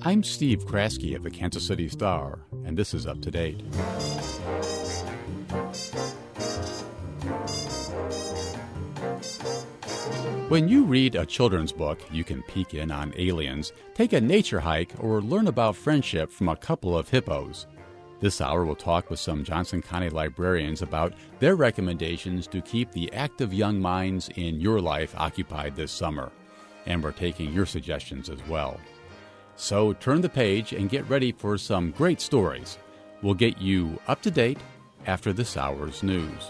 I'm Steve Kraske of the Kansas City Star, and this is Up to Date. When you read a children's book, you can peek in on aliens, take a nature hike, or learn about friendship from a couple of hippos. This hour we'll talk with some Johnson County librarians about their recommendations to keep the active young minds in your life occupied this summer. And we're taking your suggestions as well. So turn the page and get ready for some great stories. We'll get you up to date after this hour's news.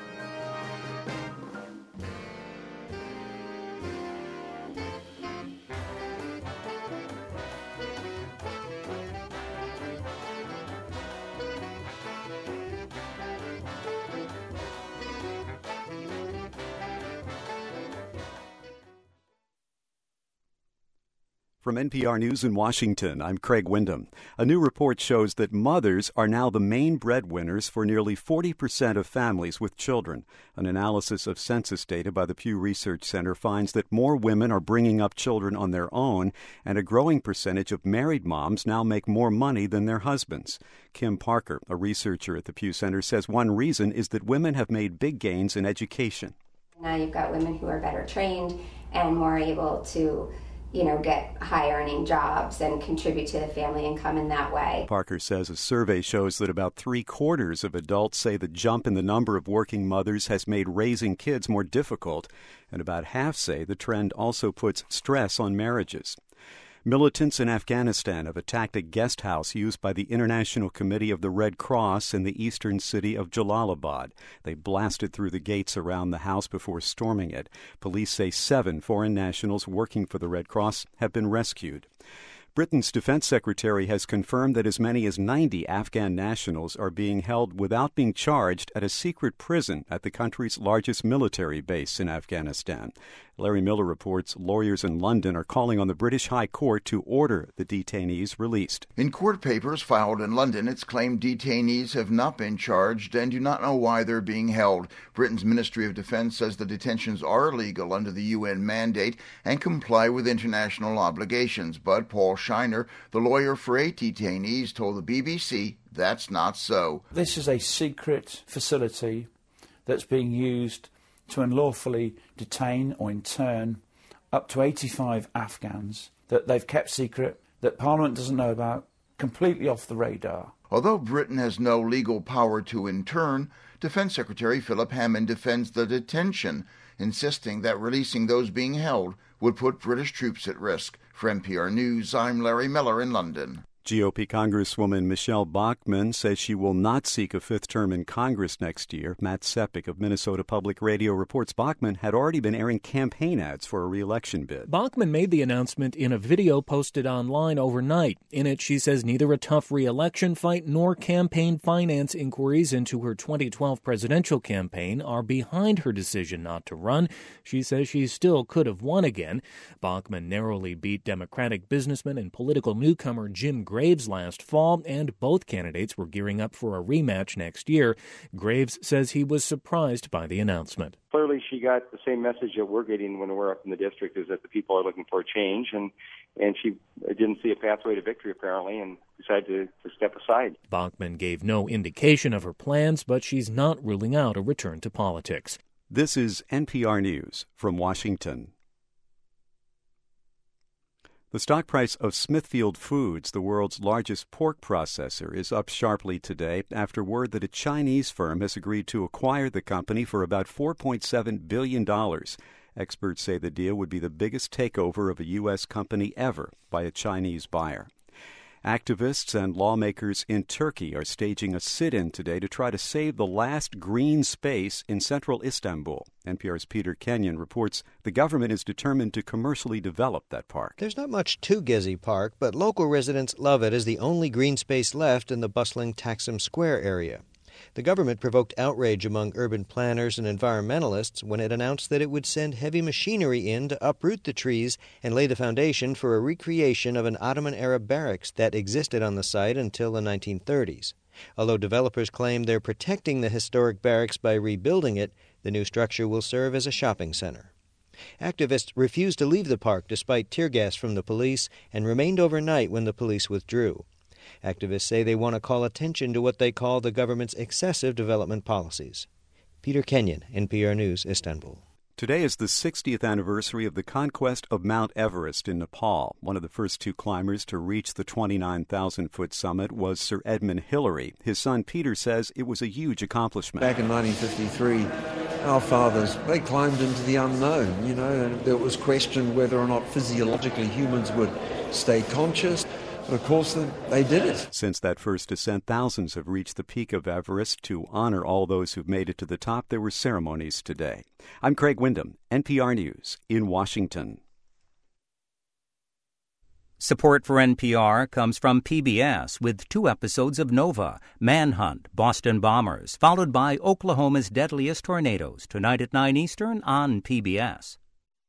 From NPR News in Washington, I'm Craig Wyndham. A new report shows that mothers are now the main breadwinners for nearly 40% of families with children. An analysis of census data by the Pew Research Center finds that more women are bringing up children on their own, and a growing percentage of married moms now make more money than their husbands. Kim Parker, a researcher at the Pew Center, says one reason is that women have made big gains in education. Now you've got women who are better trained and more able to get high-earning jobs and contribute to the family income in that way. Parker says a survey shows that about 3/4 of adults say the jump in the number of working mothers has made raising kids more difficult, and about half say the trend also puts stress on marriages. Militants in Afghanistan have attacked a guest house used by the International Committee of the Red Cross in the eastern city of Jalalabad. They blasted through the gates around the house before storming it. Police say 7 foreign nationals working for the Red Cross have been rescued. Britain's defense secretary has confirmed that as many as 90 Afghan nationals are being held without being charged at a secret prison at the country's largest military base in Afghanistan. Larry Miller reports lawyers in London are calling on the British High Court to order the detainees released. In court papers filed in London, it's claimed detainees have not been charged and do not know why they're being held. Britain's Ministry of Defense says the detentions are illegal under the UN mandate and comply with international obligations. But Paul Shiner, the lawyer for 8 detainees, told the BBC that's not so. This is a secret facility that's being used to unlawfully detain or intern up to 85 Afghans that they've kept secret, that Parliament doesn't know about, completely off the radar. Although Britain has no legal power to intern, Defense Secretary Philip Hammond defends the detention, insisting that releasing those being held would put British troops at risk. For NPR News, I'm Larry Miller in London. GOP Congresswoman Michelle Bachmann says she will not seek a 5th term in Congress next year. Matt Sepik of Minnesota Public Radio reports Bachmann had already been airing campaign ads for a re-election bid. Bachmann made the announcement in a video posted online overnight. In it, she says neither a tough re-election fight nor campaign finance inquiries into her 2012 presidential campaign are behind her decision not to run. She says she still could have won again. Bachmann narrowly beat Democratic businessman and political newcomer Jim Graves last fall, and both candidates were gearing up for a rematch next year. Graves says he was surprised by the announcement. Clearly, she got the same message that we're getting when we're up in the district, is that the people are looking for a change, and she didn't see a pathway to victory, apparently, and decided to step aside. Bachmann gave no indication of her plans, but she's not ruling out a return to politics. This is NPR News from Washington. The stock price of Smithfield Foods, the world's largest pork processor, is up sharply today after word that a Chinese firm has agreed to acquire the company for about $4.7 billion. Experts say the deal would be the biggest takeover of a U.S. company ever by a Chinese buyer. Activists and lawmakers in Turkey are staging a sit-in today to try to save the last green space in central Istanbul. NPR's Peter Kenyon reports the government is determined to commercially develop that park. There's not much to Gezi Park, but local residents love it as the only green space left in the bustling Taksim Square area. The government provoked outrage among urban planners and environmentalists when it announced that it would send heavy machinery in to uproot the trees and lay the foundation for a recreation of an Ottoman-era barracks that existed on the site until the 1930s. Although developers claim they're protecting the historic barracks by rebuilding it, the new structure will serve as a shopping center. Activists refused to leave the park despite tear gas from the police and remained overnight when the police withdrew. Activists say they want to call attention to what they call the government's excessive development policies. Peter Kenyon, NPR News, Istanbul. Today is the 60th anniversary of the conquest of Mount Everest in Nepal. One of the first two climbers to reach the 29,000-foot summit was Sir Edmund Hillary. His son Peter says it was a huge accomplishment. Back in 1953, our fathers, they climbed into the unknown, and it was questioned whether or not physiologically humans would stay conscious. But of course, they did it. Since that first ascent, thousands have reached the peak of Everest. To honor all those who've made it to the top, there were ceremonies today. I'm Craig Wyndham, NPR News in Washington. Support for NPR comes from PBS with 2 episodes of Nova, Manhunt, Boston Bombers, followed by Oklahoma's Deadliest Tornadoes, tonight at 9 Eastern on PBS.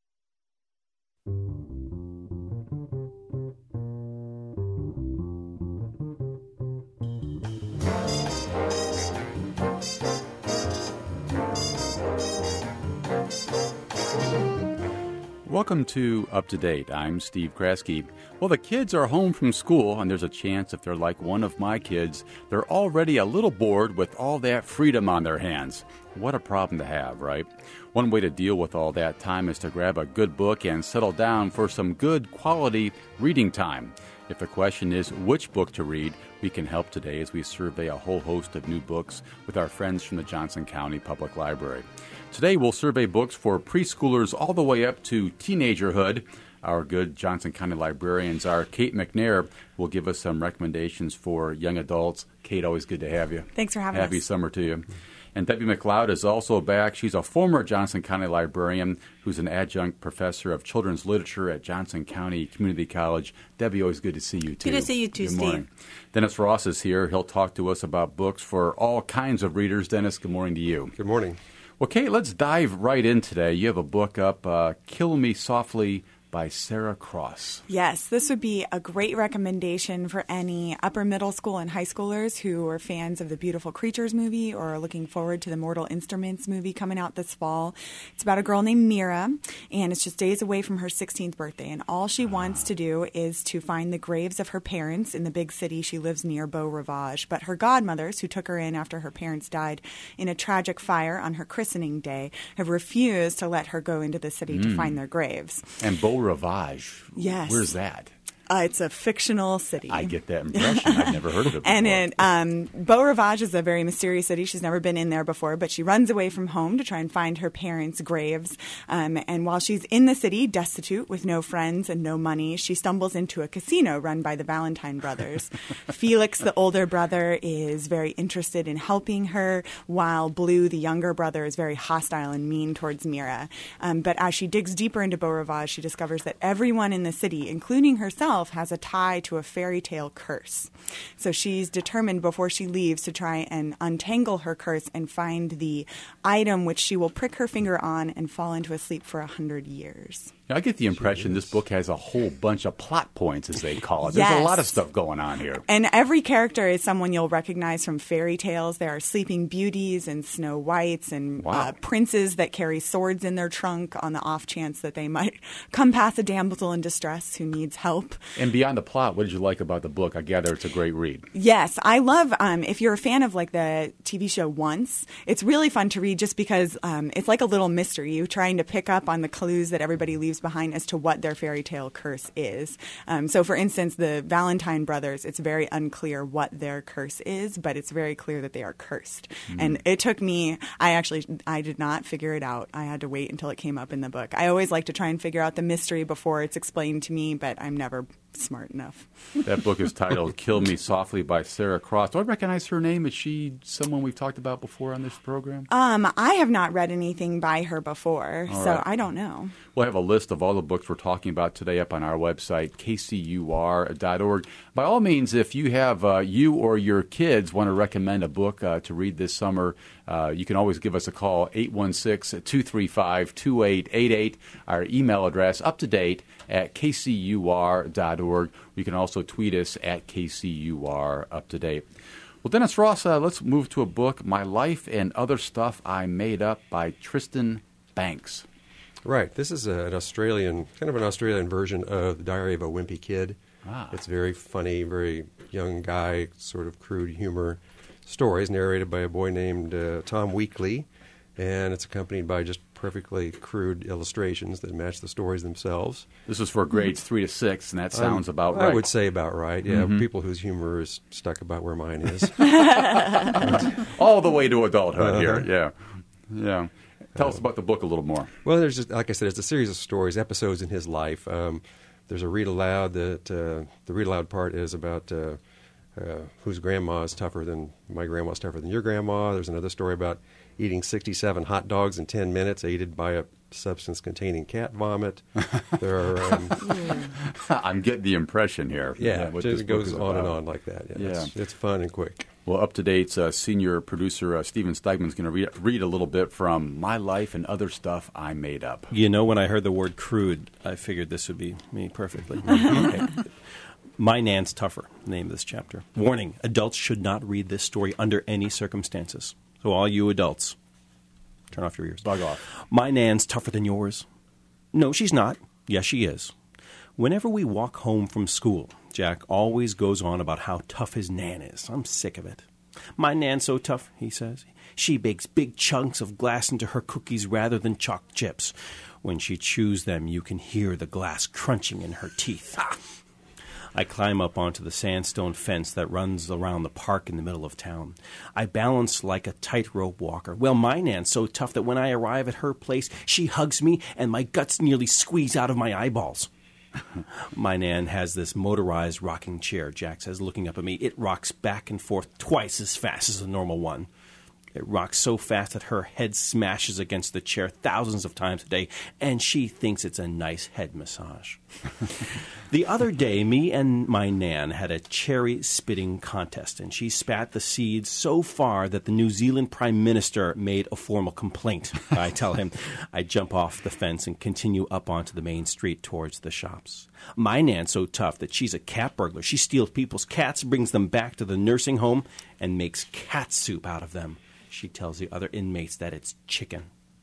Welcome to Up to Date. I'm Steve Kraske. Well, the kids are home from school, and there's a chance if they're like one of my kids, they're already a little bored with all that freedom on their hands. What a problem to have, right? One way to deal with all that time is to grab a good book and settle down for some good quality reading time. If the question is which book to read, we can help today as we survey a whole host of new books with our friends from the Johnson County Public Library. Today we'll survey books for preschoolers all the way up to teenagerhood. Our good Johnson County librarians are Kate McNair will give us some recommendations for young adults. Kate, always good to have you. Thanks for having us. Happy summer to you. And Debbie McLeod is also back. She's a former Johnson County librarian who's an adjunct professor of children's literature at Johnson County Community College. Debbie, always good to see you, too. Good to see you, too, good Steve. Morning. Dennis Ross is here. He'll talk to us about books for all kinds of readers. Dennis, good morning to you. Good morning. Well, Kate, let's dive right in today. You have a book up, Kill Me Softly, by Sarah Cross. Yes, this would be a great recommendation for any upper middle school and high schoolers who are fans of the Beautiful Creatures movie or are looking forward to the Mortal Instruments movie coming out this fall. It's about a girl named Mira, and it's just days away from her 16th birthday, and all she wants to do is to find the graves of her parents in the big city she lives near, Beau Rivage. But her godmothers, who took her in after her parents died in a tragic fire on her christening day, have refused to let her go into the city to find their graves. And Beau Rivage. Yes. Where's that? It's a fictional city. I get that impression. I've never heard of it before. And Beau Rivage is a very mysterious city. She's never been in there before, but she runs away from home to try and find her parents' graves. And while she's in the city, destitute, with no friends and no money, she stumbles into a casino run by the Valentine brothers. Felix, the older brother, is very interested in helping her, while Blue, the younger brother, is very hostile and mean towards Mira. But as she digs deeper into Beau Rivage, she discovers that everyone in the city, including herself, has a tie to a fairy tale curse. So she's determined before she leaves to try and untangle her curse and find the item which she will prick her finger on and fall into a sleep for 100 years. I get the impression this book has a whole bunch of plot points, as they call it. Yes. There's a lot of stuff going on here. And every character is someone you'll recognize from fairy tales. There are Sleeping Beauties and Snow Whites and princes that carry swords in their trunk on the off chance that they might come past a damsel in distress who needs help. And beyond the plot, what did you like about the book? I gather it's a great read. Yes, I love, if you're a fan of like the TV show Once, it's really fun to read just because it's like a little mystery. You're trying to pick up on the clues that everybody leaves behind as to what their fairy tale curse is. So for instance, the Valentine brothers, it's very unclear what their curse is, but it's very clear that they are cursed. And it took me, I did not figure it out. I had to wait until it came up in the book. I always like to try and figure out the mystery before it's explained to me, but I'm never smart enough. That book is titled Kill Me Softly by Sarah Cross. Do I recognize her name? Is she someone we've talked about before on this program? I have not read anything by her before, so I don't know. We'll have a list of all the books we're talking about today up on our website, kcur.org. By all means, if you have you or your kids want to recommend a book to read this summer, you can always give us a call, 816-235-2888. Our email address, up-to-date, at kcur.org. You can also tweet us at kcur_uptodate. Well, Dennis Ross, let's move to a book, My Life and Other Stuff I Made Up by Tristan Banks. Right. This is an Australian version of The Diary of a Wimpy Kid. It's very funny, very young guy, sort of crude humor stories narrated by a boy named Tom Weekly, and it's accompanied by just perfectly crude illustrations that match the stories themselves. This is for grades 3 to 6, and that sounds about right. I would say about right, yeah. People whose humor is stuck about where mine is. All the way to adulthood here, yeah. Tell us about the book a little more. Well, there's just, like I said, it's a series of stories, episodes in his life. There's a read aloud that the read aloud part is about whose grandma is tougher than my grandma's tougher than your grandma. There's another story about eating 67 hot dogs in 10 minutes, aided by a substance containing cat vomit. There are. I'm getting the impression here. Yeah, it goes on and on like that. Yeah. It's fun and quick. Well, Up to Date's senior producer Steven Steigman's going to read a little bit from My Life and Other Stuff I Made Up. You know, when I heard the word crude, I figured this would be me perfectly. Okay. My Nan's Tougher, the name of this chapter. Warning, adults should not read this story under any circumstances. So all you adults, turn off your ears. Bug off. My Nan's tougher than yours. No, she's not. Yes, she is. Whenever we walk home from school, Jack always goes on about how tough his Nan is. I'm sick of it. My Nan's so tough, he says. She bakes big chunks of glass into her cookies rather than chalk chips. When she chews them, you can hear the glass crunching in her teeth. I climb up onto the sandstone fence that runs around the park in the middle of town. I balance like a tightrope walker. Well, my Nan's so tough that when I arrive at her place, she hugs me and my guts nearly squeeze out of my eyeballs. My Nan has this motorized rocking chair, Jack says, looking up at me. It rocks back and forth twice as fast as a normal one. It rocks so fast that her head smashes against the chair thousands of times a day, and she thinks it's a nice head massage. The other day, me and my Nan had a cherry spitting contest, and she spat the seeds so far that the New Zealand Prime Minister made a formal complaint. I tell him. I jump off the fence and continue up onto the main street towards the shops. My Nan's so tough that she's a cat burglar. She steals people's cats, brings them back to the nursing home, and makes cat soup out of them. She tells the other inmates that it's chicken.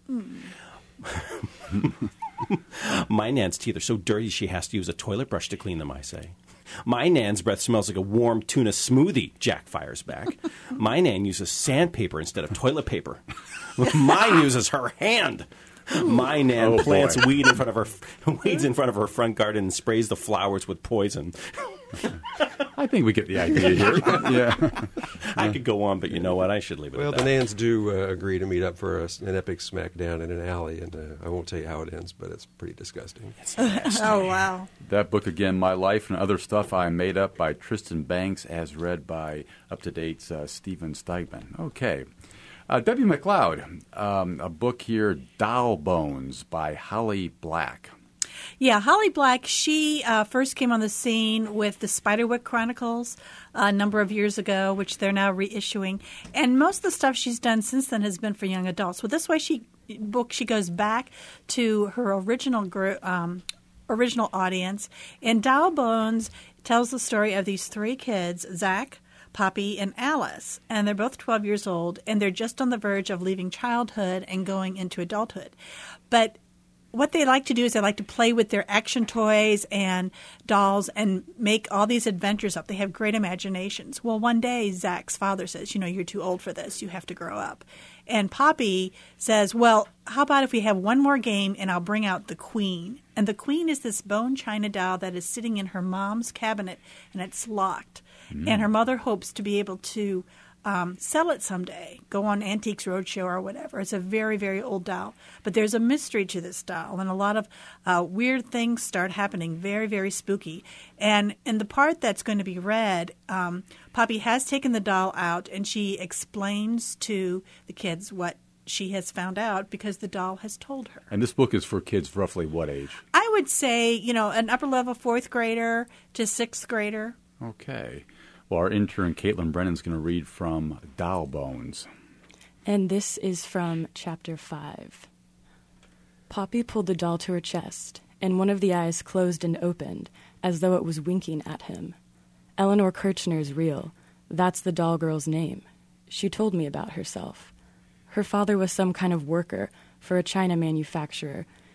My Nan's teeth are so dirty she has to use a toilet brush to clean them, I say. My Nan's breath smells like a warm tuna smoothie, Jack fires back. My Nan uses sandpaper instead of toilet paper. Mine uses her hand. My Nan plants weeds in front of her front garden and sprays the flowers with poison. I think we get the idea here. Yeah, I could go on, but you know what? I should leave it at that. Well, the Nans do agree to meet up for an epic smackdown in an alley, and I won't tell you how it ends, but it's pretty disgusting. Oh, wow. That book again, My Life and Other Stuff I Made Up by Tristan Banks, as read by Up to Date's Steven Steigman. Okay. W. McLeod, a book here, Doll Bones by Holly Black. Yeah, Holly Black, she first came on the scene with the Spiderwick Chronicles a number of years ago, which they're now reissuing. And most of the stuff she's done since then has been for young adults. With this she goes back to her original audience. And Doll Bones tells the story of these three kids, Zach, Poppy, and Alice. And they're both 12 years old, and they're just on the verge of leaving childhood and going into adulthood. But what they like to do is they like to play with their action toys and dolls and make all these adventures up. They have great imaginations. Well, one day Zach's father says, you're too old for this. You have to grow up. And Poppy says, well, how about if we have one more game and I'll bring out the Queen. And the Queen is this bone china doll that is sitting in her mom's cabinet, and it's locked. And her mother hopes to be able to sell it someday, go on Antiques Roadshow or whatever. It's a very, very old doll. But there's a mystery to this doll, and a lot of weird things start happening, very, very spooky. And in the part that's going to be read, Poppy has taken the doll out, and she explains to the kids what she has found out because the doll has told her. And this book is for kids roughly what age? I would say, an upper-level 4th grader to 6th grader. Okay. Well, our intern, Caitlin Brennan's going to read from Doll Bones. And this is from Chapter 5. Poppy pulled the doll to her chest, and one of the eyes closed and opened, as though it was winking at him. Eleanor Kirchner's real. That's the doll girl's name. She told me about herself. Her father was some kind of worker for a China manufacturer.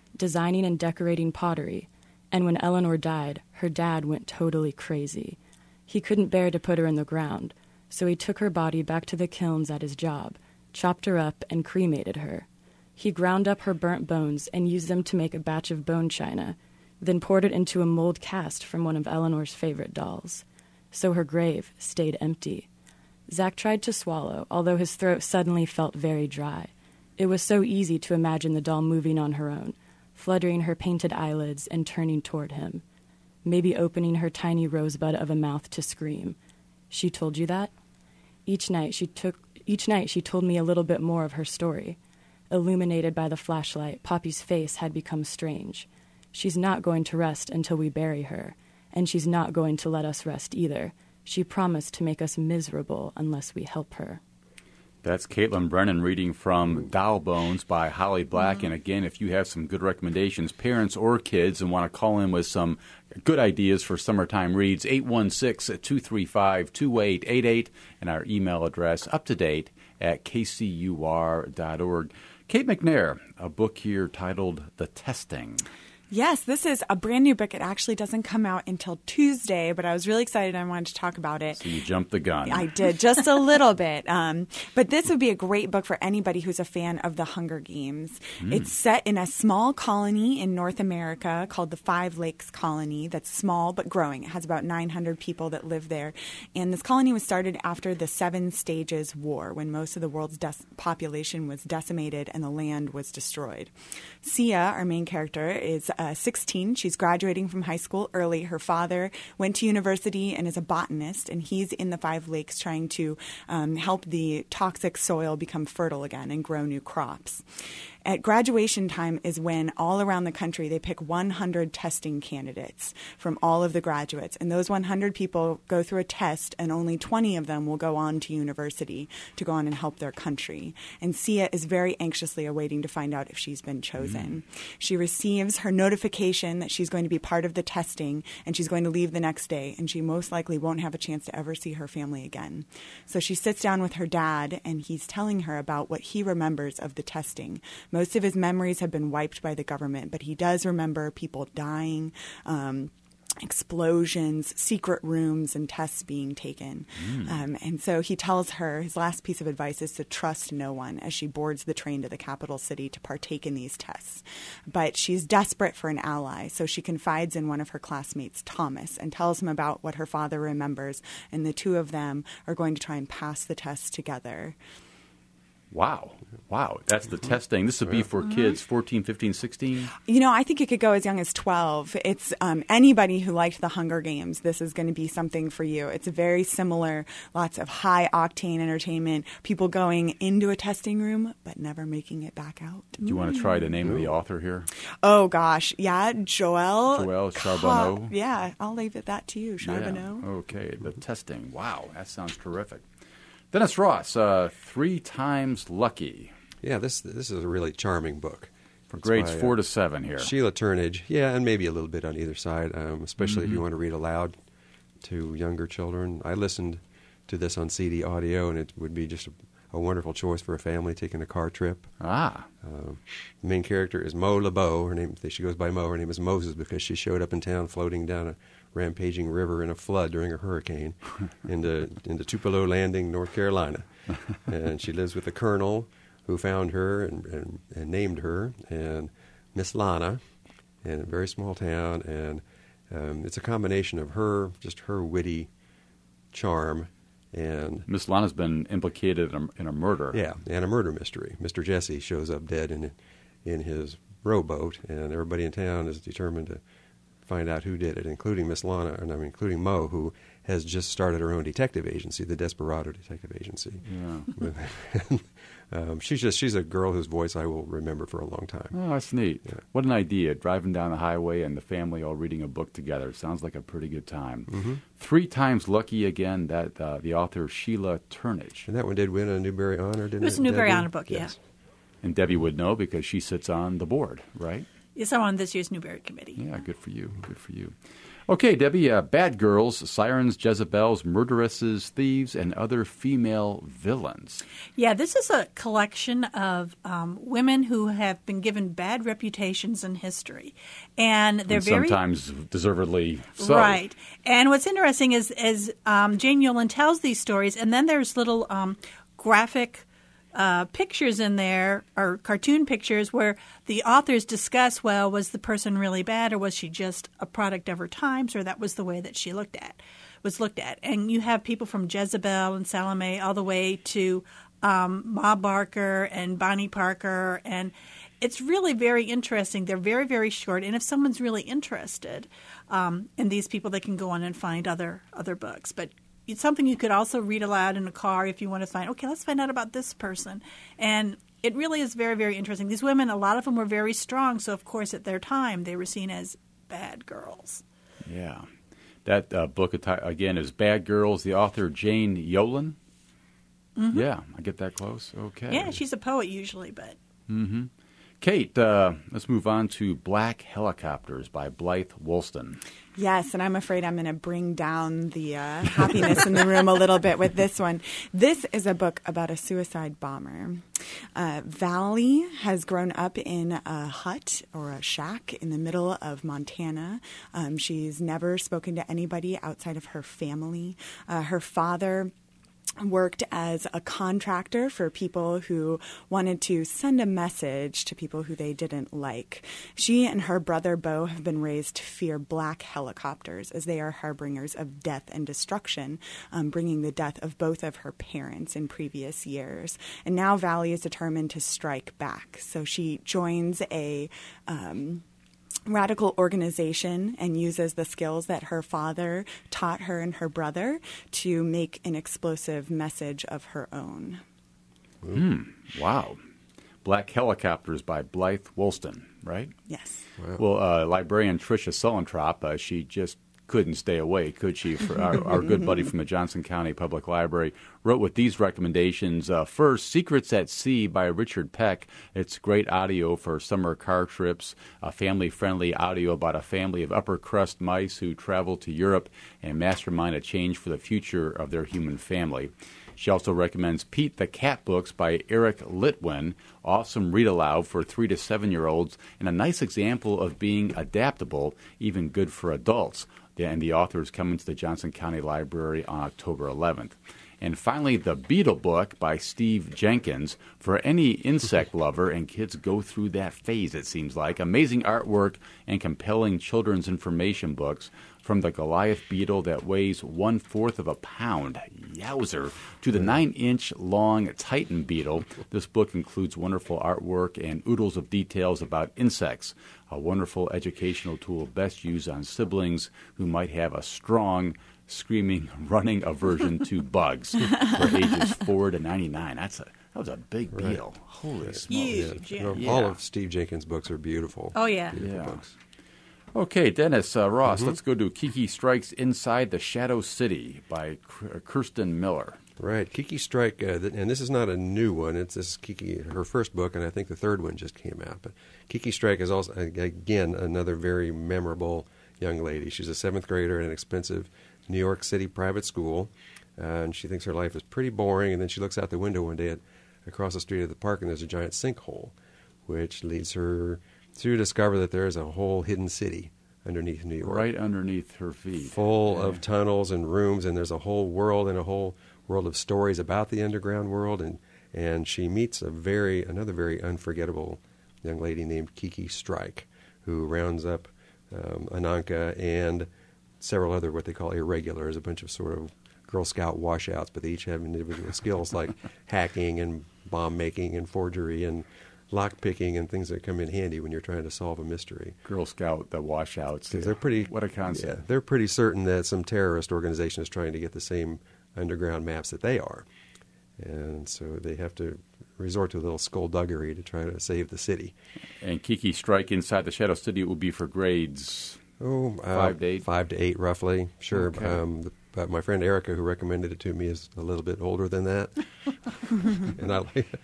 designing and decorating pottery. And when Eleanor died, her dad went totally crazy. He couldn't bear to put her in the ground, so he took her body back to the kilns at his job, chopped her up, and cremated her. He ground up her burnt bones and used them to make a batch of bone china, then poured it into a mold cast from one of Eleanor's favorite dolls. So her grave stayed empty. Zach tried to swallow, although his throat suddenly felt very dry. It was so easy to imagine the doll moving on her own, fluttering her painted eyelids and turning toward him, maybe opening her tiny rosebud of a mouth to scream. She told you that? Each night she told me a little bit more of her story. Illuminated by the flashlight, Poppy's face had become strange. She's not going to rest until we bury her, and she's not going to let us rest either. She promised to make us miserable unless we help her. That's Caitlin Brennan reading from Doll Bones by Holly Black. And again, if you have some good recommendations, parents or kids, and want to call in with some good ideas for summertime reads, 816-235-2888, and our email address up-to-date at kcur.org. Kate McNair, a book here titled The Testing. Yes, this is a brand new book. It actually doesn't come out until Tuesday, but I was really excited. I wanted to talk about it. So you jumped the gun. I did, just a little bit. But this would be a great book for anybody who's a fan of the Hunger Games. It's set in a small colony in North America called the Five Lakes Colony that's small but growing. It has about 900 people that live there. And this colony was started after the Seven Stages War, when most of the world's population was decimated and the land was destroyed. Sia, our main character, is 16. She's graduating from high school early. Her father went to university and is a botanist, and he's in the Five Lakes trying to help the toxic soil become fertile again and grow new crops. At graduation time is when all around the country they pick 100 testing candidates from all of the graduates. And those 100 people go through a test, and only 20 of them will go on to university to go on and help their country. And Sia is very anxiously awaiting to find out if she's been chosen. She receives her notification that she's going to be part of the testing, and she's going to leave the next day, and she most likely won't have a chance to ever see her family again. So she sits down with her dad, and he's telling her about what he remembers of the testing. Most of his memories have been wiped by the government, but he does remember people dying, explosions, secret rooms, and tests being taken. And so he tells her his last piece of advice is to trust no one as she boards the train to the capital city to partake in these tests. But she's desperate for an ally, so she confides in one of her classmates, Thomas, and tells him about what her father remembers, and the two of them are going to try and pass the test together. Wow. That's the testing. This would be for kids 14, 15, 16? I think it could go as young as 12. It's anybody who liked the Hunger Games, this is going to be something for you. It's very similar, lots of high-octane entertainment, people going into a testing room but never making it back out. Do you want to try the name of the author here? Oh, gosh. Yeah, Joelle Charbonneau. Yeah, I'll leave it that to you, Charbonneau. Yeah. Okay, the testing. Wow, that sounds terrific. Dennis Ross, 3 Times Lucky. Yeah, this is a really charming book. For grades 4 to 7 here. Sheila Turnage, and maybe a little bit on either side, especially if you want to read aloud to younger children. I listened to this on CD audio, and it would be just a wonderful choice for a family taking a car trip. The main character is Mo LeBeau. She goes by Mo. Her name is Moses because she showed up in town floating down a rampaging river in a flood during a hurricane into Tupelo Landing, North Carolina. And she lives with the colonel who found her and named her, and Miss Lana, in a very small town. And it's a combination of her witty charm. And Miss Lana's been implicated in a murder. Yeah, and a murder mystery. Mr. Jesse shows up dead in his rowboat, and everybody in town is determined to find out who did it, including including Mo, who has just started her own detective agency, the Desperado Detective Agency. Yeah. She's a girl whose voice I will remember for a long time. Oh, that's neat. Yeah. What an idea, driving down the highway and the family all reading a book together. Sounds like a pretty good time. 3 Times Lucky again, that the author Sheila Turnage. And that one did win a Newbery Honor, didn't it? It was a Newbery Debbie? Honor book, yes. yeah. And Debbie would know because she sits on the board, right? Yes, I'm on this year's Newbery Committee. Yeah, good for you. Good for you. Okay, Debbie, bad girls, sirens, Jezebels, murderesses, thieves, and other female villains. Yeah, this is a collection of women who have been given bad reputations in history. And they're sometimes deservedly so. Right. And what's interesting is Jane Yolen tells these stories, and then there's little graphic pictures in there, or cartoon pictures, where the authors discuss, well, was the person really bad, or was she just a product of her times, or that was the way that she was looked at. And you have people from Jezebel and Salome all the way to Ma Barker and Bonnie Parker, and it's really very interesting. They're very, very short, and if someone's really interested in these people, they can go on and find other books. But it's something you could also read aloud in a car if you want to find, okay, let's find out about this person. And it really is very, very interesting. These women, a lot of them were very strong, so of course at their time they were seen as bad girls. Yeah. That book, again, is Bad Girls, the author Jane Yolen. Mm-hmm. Yeah, I get that close. Okay. Yeah, she's a poet usually, but... Mm-hmm. Kate, let's move on to Black Helicopters by Blythe Woolston. Yes, and I'm afraid I'm going to bring down the happiness in the room a little bit with this one. This is a book about a suicide bomber. Valley has grown up in a hut or a shack in the middle of Montana. She's never spoken to anybody outside of her family. Her father worked as a contractor for people who wanted to send a message to people who they didn't like. She and her brother Bo have been raised to fear black helicopters as they are harbingers of death and destruction, bringing the death of both of her parents in previous years. And now Valley is determined to strike back. So she joins a radical organization and uses the skills that her father taught her and her brother to make an explosive message of her own. Wow. Black Helicopters by Blythe Woolston, right? Yes. Wow. Well, librarian Tricia Sullentrop, she just couldn't stay away, could she? For our good buddy from the Johnson County Public Library wrote with these recommendations. First, Secrets at Sea by Richard Peck. It's great audio for summer car trips, family-friendly audio about a family of upper-crust mice who travel to Europe and mastermind a change for the future of their human family. She also recommends Pete the Cat books by Eric Litwin, awesome read-aloud for 3 to 7-year-olds, and a nice example of being adaptable, even good for adults. And the author is coming to the Johnson County Library on October 11th. And finally, The Beetle Book by Steve Jenkins. For any insect lover, and kids go through that phase, it seems like. Amazing artwork and compelling children's information books. From the Goliath beetle that weighs 1/4 of a pound, yowzer, to the 9-inch long Titan beetle. This book includes wonderful artwork and oodles of details about insects. A wonderful educational tool best used on siblings who might have a strong, screaming, running aversion to bugs for ages 4 to 99. That was a big beetle. Right. Holy smokes. Huge, yeah. All of Steve Jenkins' books are beautiful. Oh, yeah. Beautiful books. Okay, Dennis, Ross, let's go to Kiki Strikes Inside the Shadow City by Kirsten Miller. Right, Kiki Strike, and this is not a new one. This is Kiki, her first book, and I think the third one just came out. But Kiki Strike is also, again, another very memorable young lady. She's a 7th grader in an expensive New York City private school, and she thinks her life is pretty boring, and then she looks out the window one day across the street of the park, and there's a giant sinkhole, which leads her to discover that there is a whole hidden city underneath New York. Right underneath her feet. Full of tunnels and rooms, and there's a whole world and a whole world of stories about the underground world, and she meets another very unforgettable young lady named Kiki Strike, who rounds up Ananka and several other what they call irregulars, a bunch of sort of Girl Scout washouts, but they each have individual skills like hacking and bomb making and forgery and lock picking and things that come in handy when you're trying to solve a mystery. Girl Scout, the washouts. They're pretty. What a concept. Yeah, they're pretty certain that some terrorist organization is trying to get the same underground maps that they are. And so they have to resort to a little skullduggery to try to save the city. And Kiki Strike Inside the Shadow City will be for grades 5 to 8? 5 to 8, roughly. Sure. Okay. But my friend Erica, who recommended it to me, is a little bit older than that. And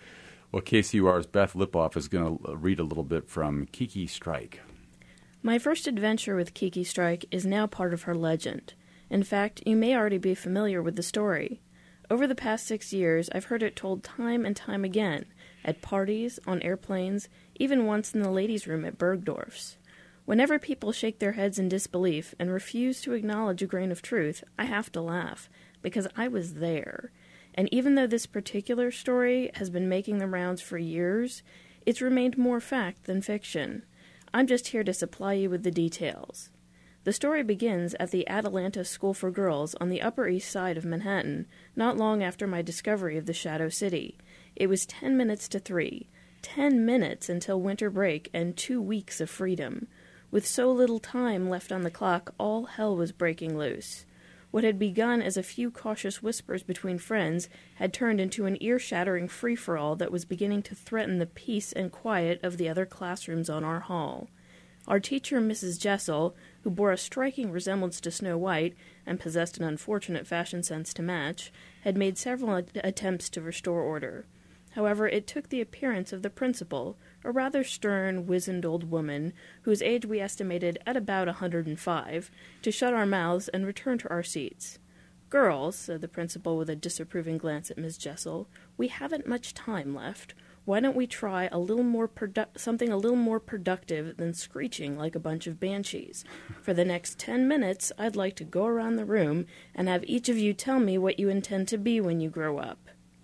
Well, KCUR's Beth Lipoff is going to read a little bit from Kiki Strike. My first adventure with Kiki Strike is now part of her legend. In fact, you may already be familiar with the story. Over the past 6 years, I've heard it told time and time again, at parties, on airplanes, even once in the ladies' room at Bergdorf's. Whenever people shake their heads in disbelief and refuse to acknowledge a grain of truth, I have to laugh, because I was there. And even though this particular story has been making the rounds for years, it's remained more fact than fiction. I'm just here to supply you with the details. The story begins at the Atalanta School for Girls on the Upper East Side of Manhattan, not long after my discovery of the Shadow City. It was 10 minutes to 3. 10 minutes until winter break and 2 weeks of freedom. With so little time left on the clock, all hell was breaking loose. What had begun as a few cautious whispers between friends had turned into an ear-shattering free-for-all that was beginning to threaten the peace and quiet of the other classrooms on our hall. Our teacher, Mrs. Jessel, who bore a striking resemblance to Snow White and possessed an unfortunate fashion sense to match, had made several attempts to restore order. However, it took the appearance of the principal, a rather stern, wizened old woman, whose age we estimated at about 105, to shut our mouths and return to our seats. "Girls," said the principal with a disapproving glance at Miss Jessel, "we haven't much time left. Why don't we try something a little more productive than screeching like a bunch of banshees? For the next 10 minutes, I'd like to go around the room and have each of you tell me what you intend to be when you grow up."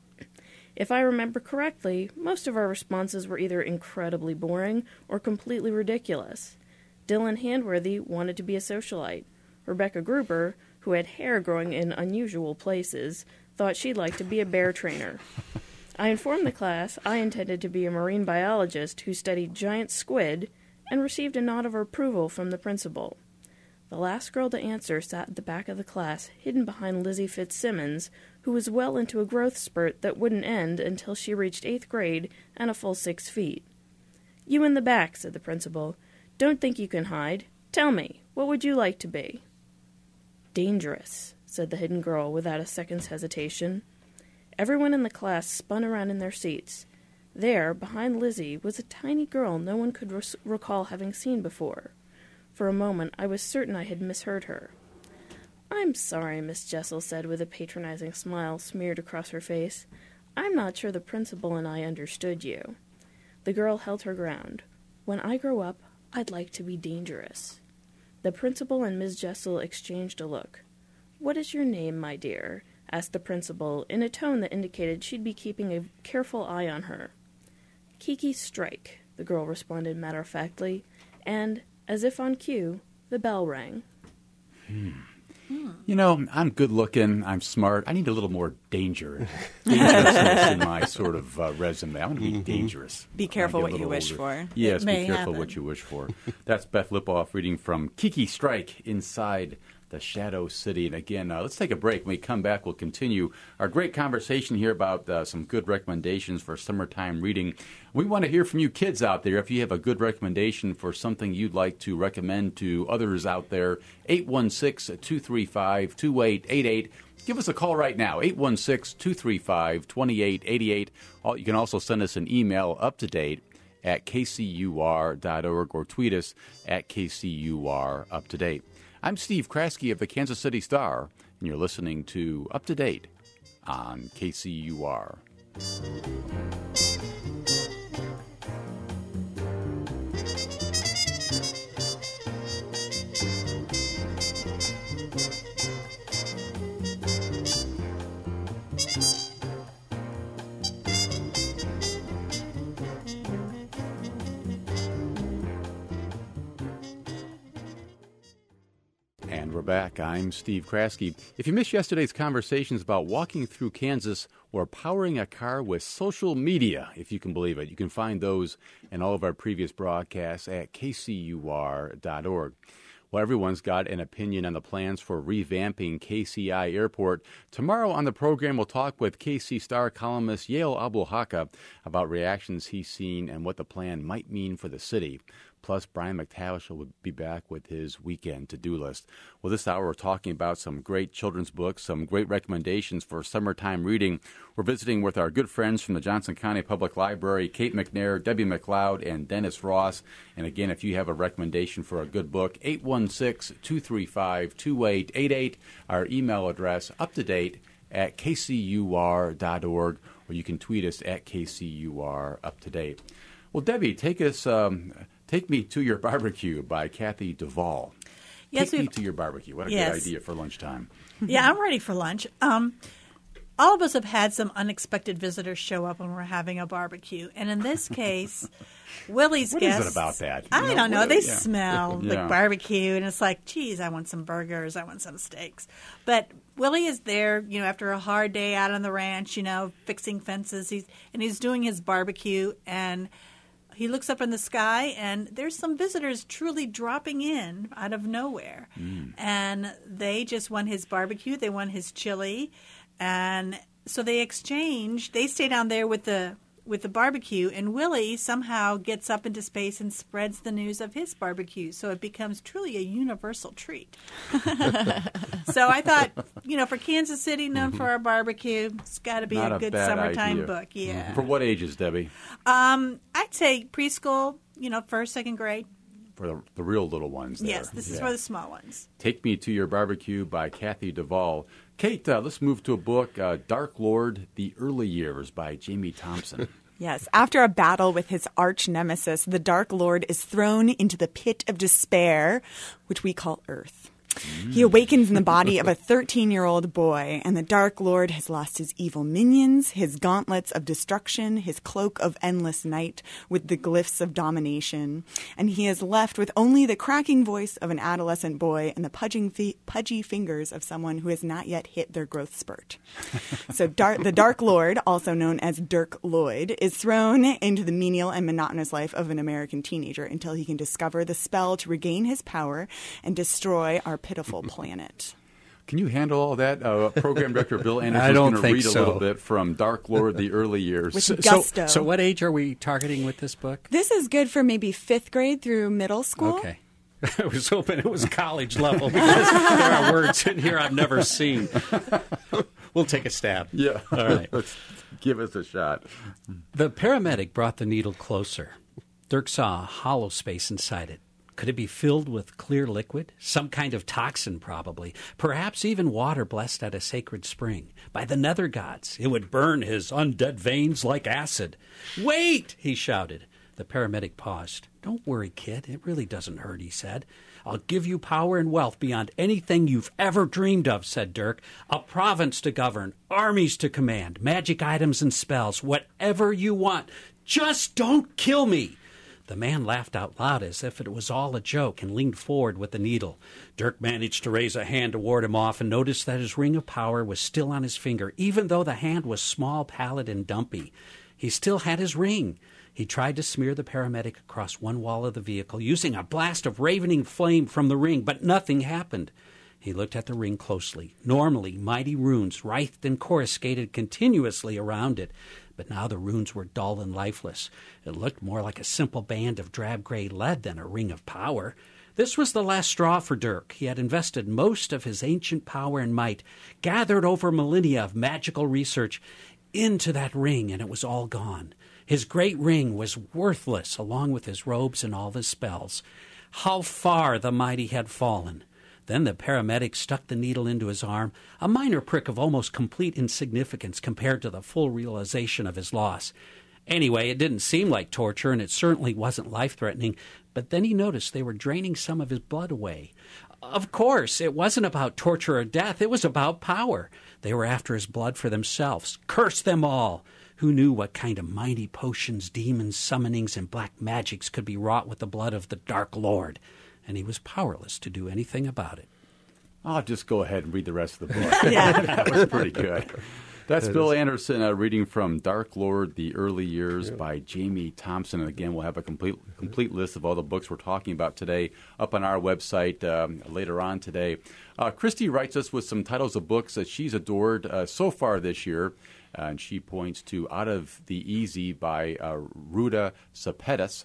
If I remember correctly, most of our responses were either incredibly boring or completely ridiculous. Dylan Handworthy wanted to be a socialite. Rebecca Gruber, who had hair growing in unusual places, thought she'd like to be a bear trainer. I informed the class I intended to be a marine biologist who studied giant squid, and received a nod of approval from the principal. The last girl to answer sat at the back of the class, hidden behind Lizzie Fitzsimmons, who was well into a growth spurt that wouldn't end until she reached 8th grade and a full 6 feet. "You in the back," said the principal. "Don't think you can hide. Tell me, what would you like to be?" "Dangerous," said the hidden girl without a second's hesitation. Everyone in the class spun around in their seats. There, behind Lizzie, was a tiny girl no one could recall having seen before. For a moment, I was certain I had misheard her. "I'm sorry," Miss Jessel said with a patronizing smile smeared across her face. "I'm not sure the principal and I understood you." The girl held her ground. "When I grow up, I'd like to be dangerous." The principal and Miss Jessel exchanged a look. "What is your name, my dear?" asked the principal, in a tone that indicated she'd be keeping a careful eye on her. "Kiki Strike," the girl responded matter-of-factly, and, as if on cue, the bell rang. You know, I'm good-looking, I'm smart. I need a little more dangerousness in my sort of resume. I want to be dangerous. Be careful what you wish for. Yes, be careful what you wish for. That's Beth Lipoff reading from Kiki Strike, Inside the Shadow City. And again, let's take a break. When we come back, we'll continue our great conversation here about some good recommendations for summertime reading. We want to hear from you kids out there. If you have a good recommendation for something you'd like to recommend to others out there, 816-235-2888. Give us a call right now, 816-235-2888. You can also send us an email up-to-date at kcur.org or tweet us at kcuruptodate. I'm Steve Kraske of the Kansas City Star, and you're listening to Up to Date on KCUR. And we're back. I'm Steve Kraske. If you missed yesterday's conversations about walking through Kansas or powering a car with social media, if you can believe it, you can find those and all of our previous broadcasts at kcur.org. Well, everyone's got an opinion on the plans for revamping KCI Airport. Tomorrow on the program, we'll talk with KC Star columnist Yale Abulhaka about reactions he's seen and what the plan might mean for the city. Plus, Brian McTavish will be back with his weekend to-do list. Well, this hour we're talking about some great children's books, some great recommendations for summertime reading. We're visiting with our good friends from the Johnson County Public Library, Kate McNair, Debbie McLeod, and Dennis Ross. And again, if you have a recommendation for a good book, 816-235-2888. Our email address, uptodate@kcur.org, or you can tweet us at KCUR-UpToDate. Well, Debbie, take Me to Your Barbecue by Kathy Duvall. Yes, Take Me to Your Barbecue. What a good idea for lunchtime. Yeah, I'm ready for lunch. All of us have had some unexpected visitors show up when we're having a barbecue. And in this case, Willie's guests... What is it about that? I don't know. They smell like barbecue, and it's like, geez, I want some burgers. I want some steaks. But Willie is there, after a hard day out on the ranch, fixing fences. He's doing his barbecue, and he looks up in the sky, and there's some visitors truly dropping in out of nowhere. And they just want his barbecue. They want his chili. And so they exchange. They stay down there with the barbecue, and Willie somehow gets up into space and spreads the news of his barbecue. So it becomes truly a universal treat. So I thought, for Kansas City, known for our barbecue, it's got to be a good summertime book. Yeah. For what ages, Debbie? I'd say preschool, first, second grade. For the real little ones there. Yes, this is for the small ones. Take Me to Your Barbecue by Kathy Duvall. Kate, let's move to a book, Dark Lord, The Early Years by Jamie Thompson. Yes, after a battle with his arch nemesis, the Dark Lord is thrown into the pit of despair, which we call Earth. He awakens in the body of a 13-year-old boy, and the Dark Lord has lost his evil minions, his gauntlets of destruction, his cloak of endless night with the glyphs of domination, and he is left with only the cracking voice of an adolescent boy and the pudgy fingers of someone who has not yet hit their growth spurt. So the Dark Lord, also known as Dirk Lloyd, is thrown into the menial and monotonous life of an American teenager until he can discover the spell to regain his power and destroy our pitiful planet. Can you handle all that? Program Director Bill Anderson is going to read a little bit from Dark Lord, The Early Years. With gusto. So what age are we targeting with this book? This is good for maybe 5th grade through middle school. Okay. I was hoping it was college level because there are words in here I've never seen. We'll take a stab. Yeah. All right. Let's give us a shot. The paramedic brought the needle closer. Dirk saw a hollow space inside it. Could it be filled with clear liquid? Some kind of toxin, probably. Perhaps even water blessed at a sacred spring. By the nether gods, it would burn his undead veins like acid. "Wait!" he shouted. The paramedic paused. "Don't worry, kid. It really doesn't hurt," he said. "I'll give you power and wealth beyond anything you've ever dreamed of," said Dirk. "A province to govern, armies to command, magic items and spells, whatever you want. Just don't kill me." The man laughed out loud as if it was all a joke and leaned forward with the needle. Dirk managed to raise a hand to ward him off and noticed that his ring of power was still on his finger, even though the hand was small, pallid, and dumpy. He still had his ring. He tried to smear the paramedic across one wall of the vehicle, using a blast of ravening flame from the ring, but nothing happened. He looked at the ring closely. Normally, mighty runes writhed and coruscated continuously around it. But now the runes were dull and lifeless. It looked more like a simple band of drab gray lead than a ring of power. This was the last straw for Dirk. He had invested most of his ancient power and might, gathered over millennia of magical research, into that ring, and it was all gone. His great ring was worthless, along with his robes and all his spells. How far the mighty had fallen! Then the paramedic stuck the needle into his arm, a minor prick of almost complete insignificance compared to the full realization of his loss. Anyway, it didn't seem like torture, and it certainly wasn't life-threatening, but then he noticed they were draining some of his blood away. Of course, it wasn't about torture or death, it was about power. They were after his blood for themselves. Curse them all! Who knew what kind of mighty potions, demons, summonings, and black magics could be wrought with the blood of the Dark Lord? And he was powerless to do anything about it. I'll just go ahead and read the rest of the book. That was pretty good. That's Bill Anderson reading from Dark Lord, The Early Years by Jamie Thompson. And again, we'll have a complete list of all the books we're talking about today up on our website later on today. Christy writes us with some titles of books that she's adored so far this year. And she points to Out of the Easy by Ruta Sepetys.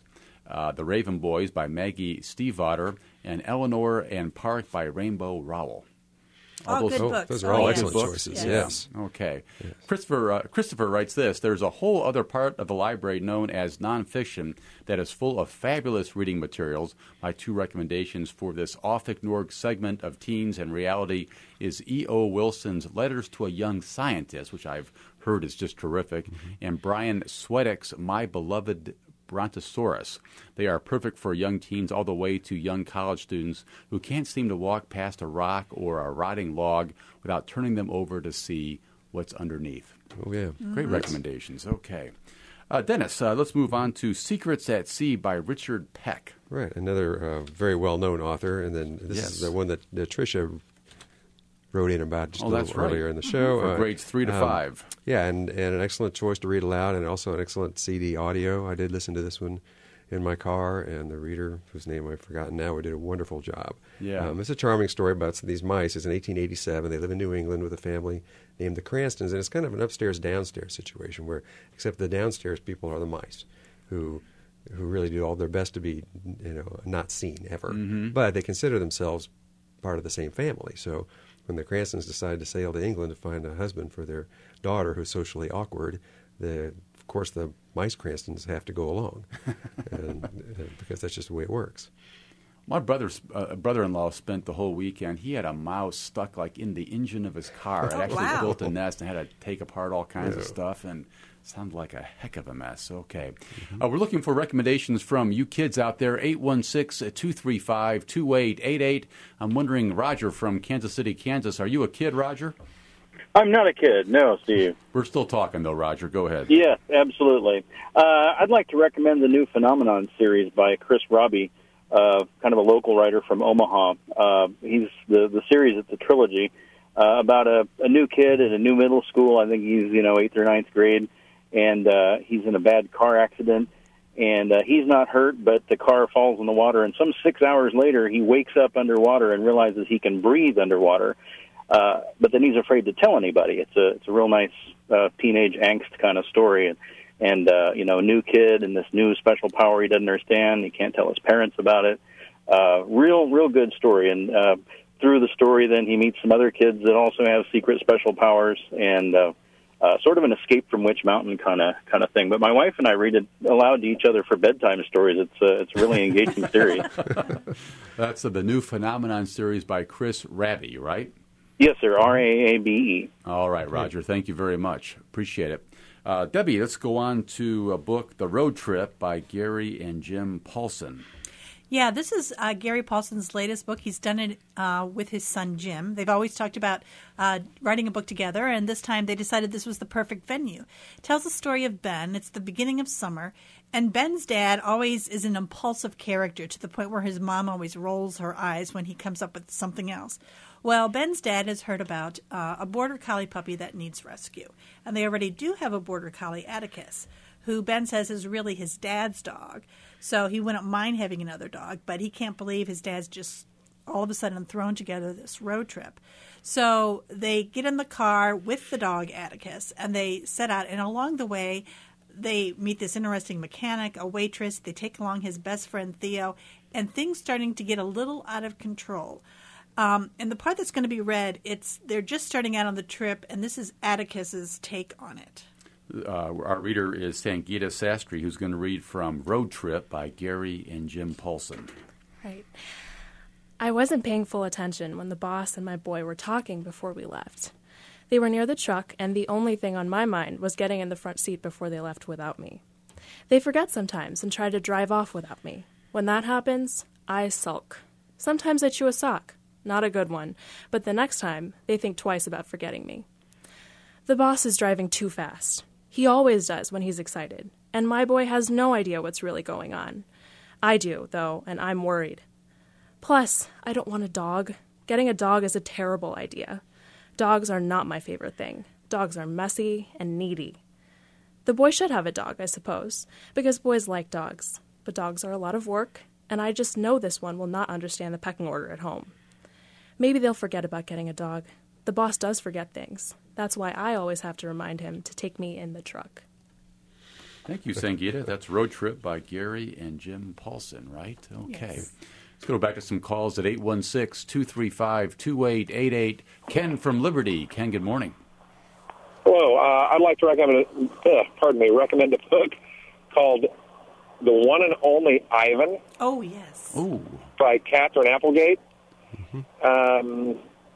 The Raven Boys by Maggie Stiefvater, and Eleanor and Park by Rainbow Rowell. Good books. Those are all excellent books. choices, yes. Okay. Yes. Christopher writes this: there's a whole other part of the library known as nonfiction that is full of fabulous reading materials. My two recommendations for this off-ignored segment of Teens and Reality is E.O. Wilson's Letters to a Young Scientist, which I've heard is just terrific, and Brian Swedick's My Beloved Brontosaurus. They are perfect for young teens all the way to young college students who can't seem to walk past a rock or a rotting log without turning them over to see what's underneath. Oh, yeah. Great recommendations. Okay. Dennis, let's move on to Secrets at Sea by Richard Peck. Right, another very well-known author. And then this is the one that Tricia wrote in about just a little earlier in the show. For grades 3 to 5. Yeah, and an excellent choice to read aloud, and also an excellent CD audio. I did listen to this one in my car, and the reader, whose name I've forgotten now, did a wonderful job. Yeah. It's a charming story about these mice. It's in 1887. They live in New England with a family named the Cranstons, and it's kind of an upstairs-downstairs situation where, except the downstairs people are the mice, who really do all their best to be, not seen ever. Mm-hmm. But they consider themselves part of the same family. So when the Cranstons decided to sail to England to find a husband for their daughter who's socially awkward, of course the mice Cranstons have to go along, because that's just the way it works. My brother-in-law spent the whole weekend. He had a mouse stuck like in the engine of his car. It actually built a nest and had to take apart all kinds of stuff, and sounded like a heck of a mess. Okay. We're looking for recommendations from you kids out there, 816-235-2888. I'm wondering, Roger from Kansas City, Kansas, are you a kid, Roger? I'm not a kid, no, Steve. We're still talking, though, Roger. Go ahead. Yes, absolutely. I'd like to recommend the new Phenomenon series by Chris Robbie, kind of a local writer from Omaha. He's the series, it's a trilogy, about a new kid at a new middle school. I think he's, 8th or 9th grade, and he's in a bad car accident, and he's not hurt, but the car falls in the water, and some 6 hours later, he wakes up underwater and realizes he can breathe underwater. But then he's afraid to tell anybody. It's a real nice teenage angst kind of story, and a new kid and this new special power he doesn't understand. He can't tell his parents about it. Real good story. And through the story, then he meets some other kids that also have secret special powers, and sort of an Escape from Witch Mountain kind of thing. But my wife and I read it aloud to each other for bedtime stories. It's a really engaging series. That's the new Phenomenon series by Chris Rabbie, right? Yes, sir. Raabe. All right, Roger. Thank you very much. Appreciate it. Debbie, let's go on to a book, The Road Trip by Gary and Jim Paulson. Yeah, this is Gary Paulson's latest book. He's done it with his son, Jim. They've always talked about writing a book together, and this time they decided this was the perfect venue. It tells the story of Ben. It's the beginning of summer, and Ben's dad always is an impulsive character to the point where his mom always rolls her eyes when he comes up with something else. Well, Ben's dad has heard about a Border Collie puppy that needs rescue, and they already do have a Border Collie, Atticus, who Ben says is really his dad's dog. So he wouldn't mind having another dog, but he can't believe his dad's just all of a sudden thrown together this road trip. So they get in the car with the dog, Atticus, and they set out, and along the way they meet this interesting mechanic, a waitress. They take along his best friend, Theo, and things starting to get a little out of control. And the part that's going to be read, they're just starting out on the trip, and this is Atticus's take on it. Our reader is Sangeeta Sastry, who's going to read from Road Trip by Gary and Jim Paulson. Right. I wasn't paying full attention when the boss and my boy were talking before we left. They were near the truck, and the only thing on my mind was getting in the front seat before they left without me. They forget sometimes and try to drive off without me. When that happens, I sulk. Sometimes I chew a sock. Not a good one, but the next time, they think twice about forgetting me. The boss is driving too fast. He always does when he's excited, and my boy has no idea what's really going on. I do, though, and I'm worried. Plus, I don't want a dog. Getting a dog is a terrible idea. Dogs are not my favorite thing. Dogs are messy and needy. The boy should have a dog, I suppose, because boys like dogs. But dogs are a lot of work, and I just know this one will not understand the pecking order at home. Maybe they'll forget about getting a dog. The boss does forget things. That's why I always have to remind him to take me in the truck. Thank you, Sangeeta. That's Road Trip by Gary and Jim Paulson, right? Okay. Yes. Let's go back to some calls at 816-235-2888. Ken from Liberty. Ken, good morning. Hello. I'd like to recommend a book called The One and Only Ivan. Oh, yes. Ooh. By Catherine Applegate. Mm-hmm.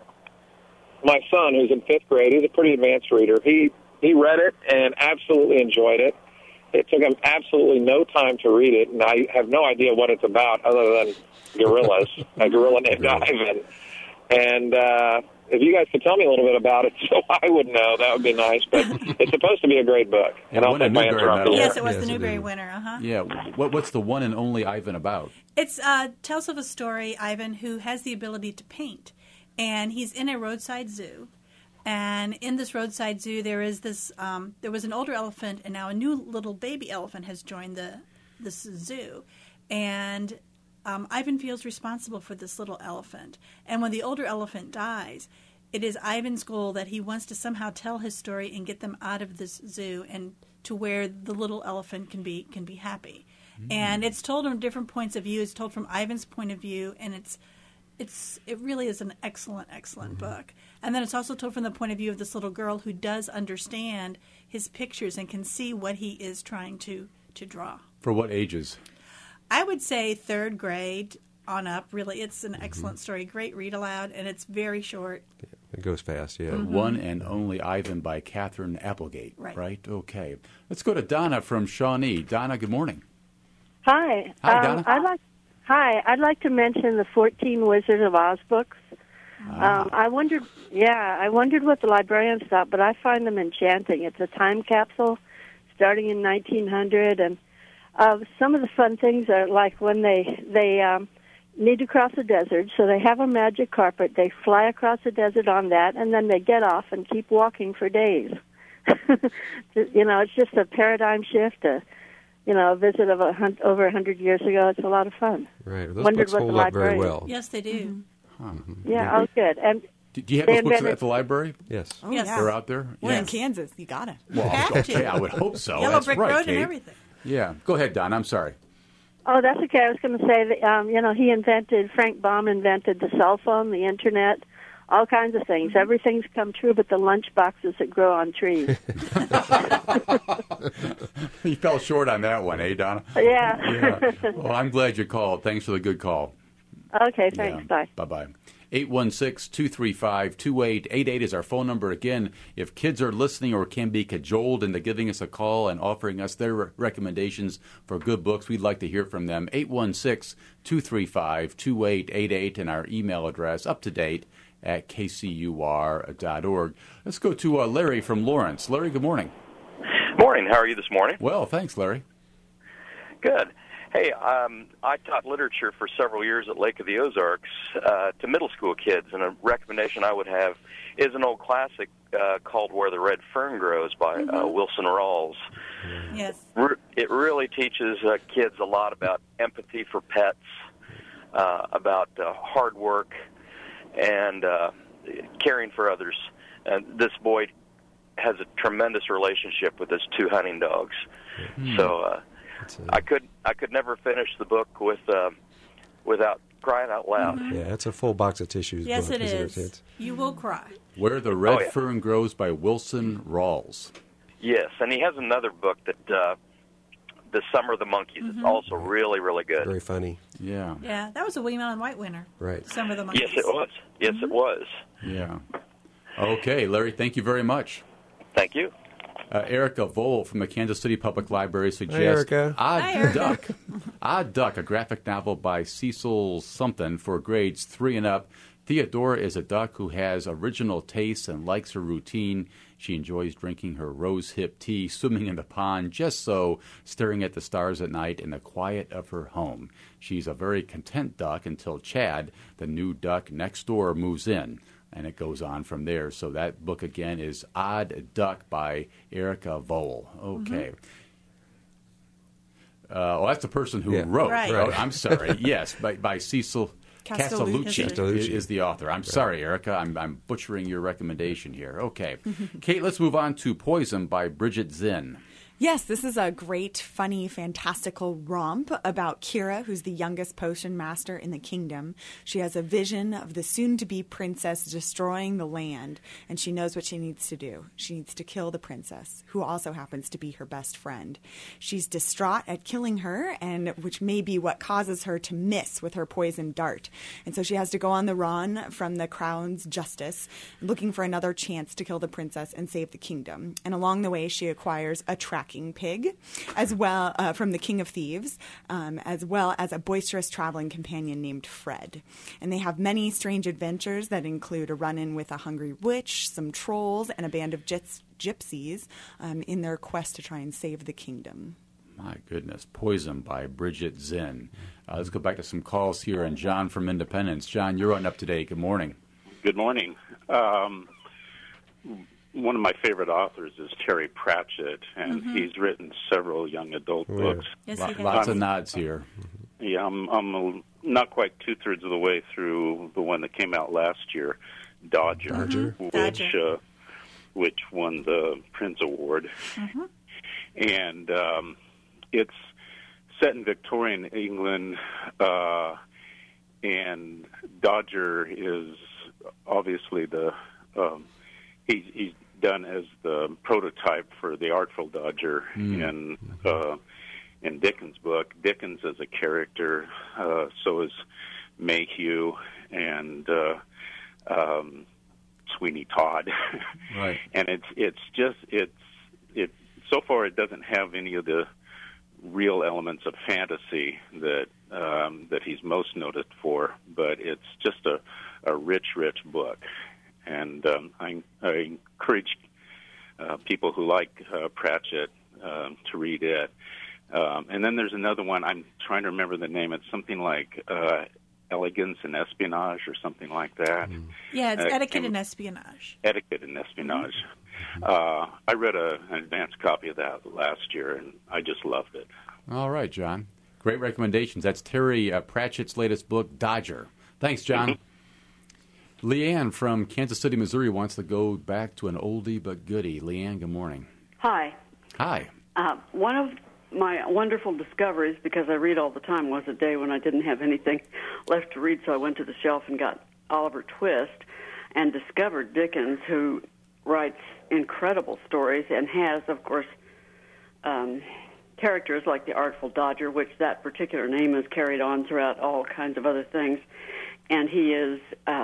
My son, who's in 5th grade, he's a pretty advanced reader. He read it and absolutely enjoyed it. It took him absolutely no time to read it, and I have no idea what it's about other than gorillas, a gorilla named Ivan. And if you guys could tell me a little bit about it so I would know, that would be nice. But it's supposed to be a great book. And I'll take my answer off the air. Yes, it was the Newbery winner. Uh-huh. Yeah. What's The One and Only Ivan about? It tells of a story, Ivan, who has the ability to paint. And he's in a roadside zoo. And in this roadside zoo, there is this. There was an older elephant, and now a new little baby elephant has joined this zoo. And Ivan feels responsible for this little elephant. And when the older elephant dies, it is Ivan's goal that he wants to somehow tell his story and get them out of this zoo and to where the little elephant can be happy. Mm-hmm. And it's told from different points of view. It's told from Ivan's point of view, and it really is an excellent mm-hmm. book. And then it's also told from the point of view of this little girl who does understand his pictures and can see what he is trying to draw. For what ages? I would say 3rd grade on up. Really, it's an excellent story. Great read aloud, and it's very short. Yeah, it goes fast, yeah. The One and Only Ivan by Catherine Applegate. Right? Okay. Let's go to Donna from Shawnee. Donna, good morning. Hi. Hi, Donna. I'd like to mention the 14 Wizards of Oz books. I wondered what the librarians thought, but I find them enchanting. It's a time capsule starting in 1900, and some of the fun things are like when they need to cross a desert, so they have a magic carpet. They fly across the desert on that, and then they get off and keep walking for days. It's just a paradigm shift. A visit of over 100 years ago. It's a lot of fun. Right. Those books hold up very well. Yes, they do. Mm-hmm. Yeah, oh, good. And do you have those books at the library? Yes. Oh, yes. They're out there? We're in Kansas. You got it. Well, okay, I would hope so. Yellow That's Brick right, Road Kate. and everything. Yeah. Go ahead, Don. I'm sorry. Oh, that's okay. I was going to say that, Frank Baum invented the cell phone, the Internet, all kinds of things. Everything's come true but the lunch boxes that grow on trees. You fell short on that one, eh, Donna? Yeah. Well, I'm glad you called. Thanks for the good call. Okay, thanks. Yeah. Bye. Bye-bye. 816-235-2888 is our phone number. Again, if kids are listening or can be cajoled into giving us a call and offering us their recommendations for good books, we'd like to hear from them. 816-235-2888 and our email address, up-to-date, at kcur.org. Let's go to Larry from Lawrence. Larry, good morning. Morning. How are you this morning? Well, thanks, Larry. Good. Hey, I taught literature for several years at Lake of the Ozarks to middle school kids, and a recommendation I would have is an old classic called Where the Red Fern Grows by Wilson Rawls. Yes. It really teaches kids a lot about empathy for pets, about hard work, and caring for others. And this boy has a tremendous relationship with his 2 hunting dogs. So I could never finish the book without crying out loud. Yeah, it's a full box of tissues. Yes, book, it is. You will cry. Where the Red Fern Grows by Wilson Rawls. Yes, and he has another book that The Summer of the Monkeys. It's also really, really good. Very funny. Yeah. Yeah, that was a William Allen White winner. Right. Summer of the Monkeys. Yes, it was. Yes, it was. Yeah. Okay, Larry, thank you very much. Thank you. Erica Vole from the Kansas City Public Library suggests Odd Duck, a graphic novel by Cecil Something for grades 3 and up. Theodora is a duck who has original tastes and likes her routine. She enjoys drinking her rose-hip tea, swimming in the pond, just so, staring at the stars at night in the quiet of her home. She's a very content duck until Chad, the new duck next door, moves in. And it goes on from there. So that book, again, is Odd Duck by Erica Vole. Okay. Well, that's the person who wrote. Right. Oh, I'm sorry. Yes, by Cecil Castellucci is the author. I'm sorry, Erica. I'm butchering your recommendation here. Okay. Kate, let's move on to Poison by Bridget Zinn. Yes, this is a great, funny, fantastical romp about Kira, who's the youngest potion master in the kingdom. She has a vision of the soon-to-be princess destroying the land, and she knows what she needs to do. She needs to kill the princess, who also happens to be her best friend. She's distraught at killing her, and which may be what causes her to miss with her poison dart. And so she has to go on the run from the crown's justice, looking for another chance to kill the princess and save the kingdom. And along the way, she acquires a tracking pig, as well from the King of Thieves, as well as a boisterous traveling companion named Fred. And they have many strange adventures that include a run-in with a hungry witch, some trolls, and a band of gypsies in their quest to try and save the kingdom. My goodness. Poison by Bridget Zinn. Let's go back to some calls here. And John from Independence. John, you're on Up to Date. Good morning. Good morning. One of my favorite authors is Terry Pratchett, and he's written several young adult books. Yes, lots of nods here. Yeah, I'm not quite 2/3 of the way through the one that came out last year, Dodger. Which won the Printz Award. And it's set in Victorian England, and Dodger is obviously the he's done as the prototype for the Artful Dodger in Dickens' book. Dickens as a character, so is Mayhew and Sweeney Todd. Right. And it's so far it doesn't have any of the real elements of fantasy that he's most noted for, but it's just a rich book. And I encourage people who like Pratchett to read it. And then there's another one. I'm trying to remember the name. It's something like Elegance and Espionage or something like that. Yeah, it's Etiquette and Espionage. Etiquette and Espionage. I read an advanced copy of that last year, and I just loved it. All right, John. Great recommendations. That's Terry Pratchett's latest book, Dodger. Thanks, John. Leanne from Kansas City, Missouri wants to go back to an oldie but goodie. Leanne, good morning. Hi. Hi. One of my wonderful discoveries, because I read all the time, was a day when I didn't have anything left to read, so I went to the shelf and got Oliver Twist and discovered Dickens, who writes incredible stories and has, of course, characters like the Artful Dodger, which that particular name is carried on throughout all kinds of other things. And he is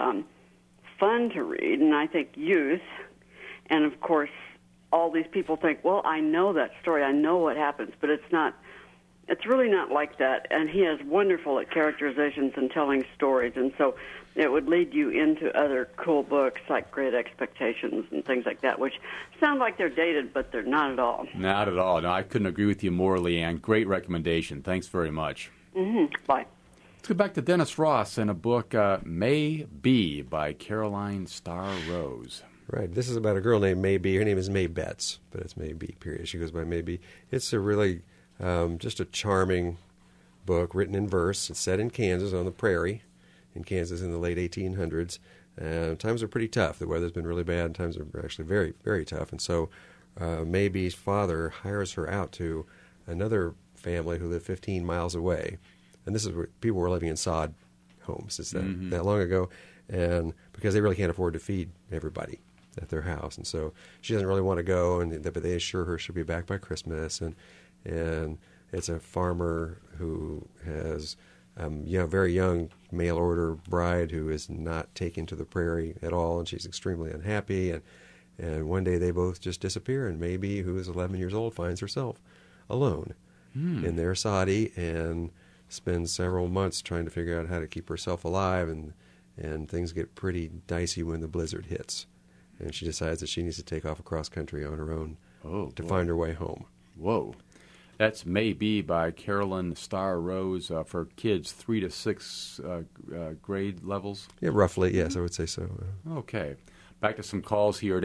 fun to read, and I think youth. And, of course, all these people think, well, I know that story, I know what happens, but it's not. It's really not like that. And he is wonderful at characterizations and telling stories, and so it would lead you into other cool books like Great Expectations and things like that, which sound like they're dated, but they're not at all. Not at all. No, I couldn't agree with you more, Leanne. Great recommendation. Thanks very much. Bye. Let's go back to Dennis Ross and a book, May Be by Caroline Starr Rose. Right. This is about a girl named May Be. Her name is May Betts, but it's May Be, period. She goes by May Be. It's a really just a charming book written in verse. It's set in Kansas on the prairie in Kansas in the late 1800s. Times are pretty tough. The weather's been really bad, and times are actually very, very tough. And so May Be's father hires her out to another family who lived 15 miles away. And this is where people were living in sod homes. It's that long ago, and because they really can't afford to feed everybody at their house, and so she doesn't really want to go. But they assure her she'll be back by Christmas. And it's a farmer who has very young mail order bride who is not taken to the prairie at all, and she's extremely unhappy. And one day they both just disappear, and Maybe, who is 11 years old, finds herself alone in their soddy and spends several months trying to figure out how to keep herself alive, and things get pretty dicey when the blizzard hits. And she decides that she needs to take off across country on her own to find her way home. Whoa. That's May Be by Caroline Starr Rose for kids 3 to 6 grade levels? Yeah, roughly, yes, I would say so. Okay. Back to some calls here at